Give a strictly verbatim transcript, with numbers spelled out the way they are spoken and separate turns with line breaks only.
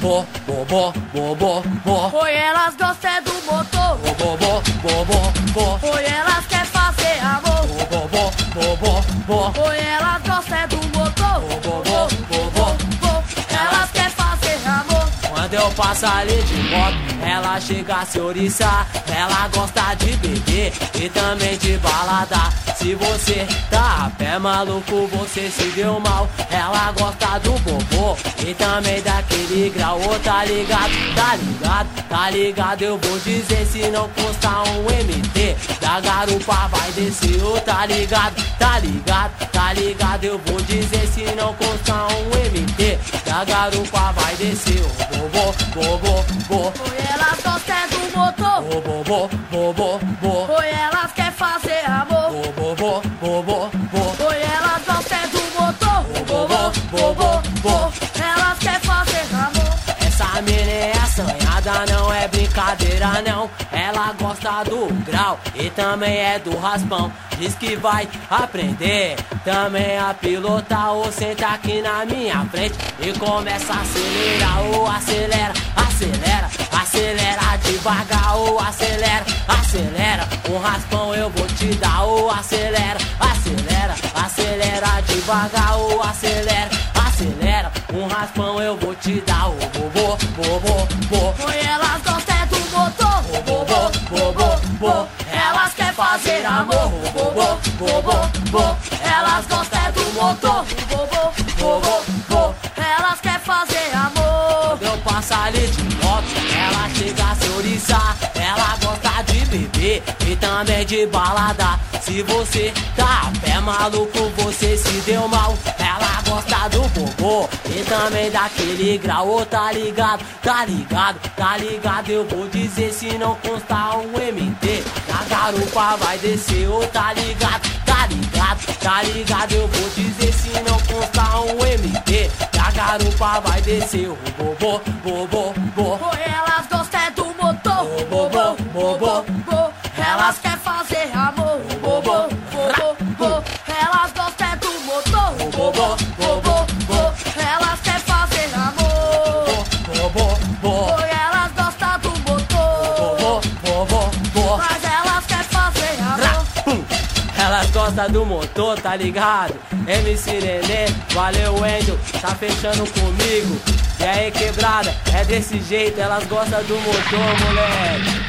bo, bo, bo, bo, bo, bo.
Oi, elas gostam é do motor.
Bo, bo, bo, bo, bo, bo.
Oi, elas quer fazer amor.
Bo, bo, bo, bo, bo, bo.
Oi, elas gostam é do motor.
Bo, bo, bo, bo, bo,
bo. Elas quer fazer amor.
Quando eu passo ali de moto, ela chega a se oriçar. Ela gosta de beber e também de balada. Se você tá a pé maluco, você se deu mal. Ela gosta do bobô e também daquele grau. Ô, tá ligado, tá ligado, tá ligado. Eu vou dizer, se não constar um M T da garupa vai descer. Ô, tá ligado, tá ligado, tá ligado. Eu vou dizer, se não constar um M T da garupa vai descer. Ô, bobô, bobô, bobô.
Oi, elas gostam é do motor.
Bo, bo, bo, bo, bo, bo.
Oi, elas quer fazer amor.
Bo, bo, bo, bo, bo.
Oi, elas gostam é do motor.
Bo, bo, bo, bo, bo.
Elas quer fazer amor.
Essa mina é assanhada, não é brincadeira não. Ela gosta do grau e também é do raspão. Diz que vai aprender também a pilotar. Ou senta aqui na minha frente e começa a acelerar. Ou acelera, acelera, acelera devagar. Ou acelera, acelera, um raspão eu vou te dar. Ou acelera, acelera, acelera devagar. Ou acelera, acelera, um raspão eu vou te dar. Ô, bobô, bobô, bobô.
Oi, elas gostam é do motor.
Bo, bo, bo, bo, bo.
Elas quer fazer amor.
Bo, bo, bo, bo, bo.
Elas gostam é do motor.
Bo, bo, bo.
Elas quer fazer amor.
Quando eu passo ali de moto, ela chega a se oriçar. Ela gosta de beber e também de balada. Se você tá a pé maluco, você se deu mal. Ela gosta do bobô e também daquele grau. Ô, tá ligado, tá ligado, tá ligado. Eu vou dizer, se não constar um M T na garupa vai descer. Ô, tá ligado, tá ligado, tá ligado. Eu vou dizer, se não constar um M T na garupa vai descer. Ô, bobô, bobô, bobô.
Oi, elas gostam é do motor.
Bo, bo, bo, bo, bo.
Elas quer fazer amor. Bo, bo, bo, bo. Elas gostam é do motor.
Bo, bo, bo, bo, bo.
Elas quer fazer amor.
Bo, bo, bo.
Oi, elas gostam do motor.
Bo, bo, bo, bo.
Mas elas quer fazer amor.
Elas gostam do motor, tá ligado? M C Nenê, valeu Wendel, tá fechando comigo. E aí, quebrada, é desse jeito, elas gostam do motor, moleque.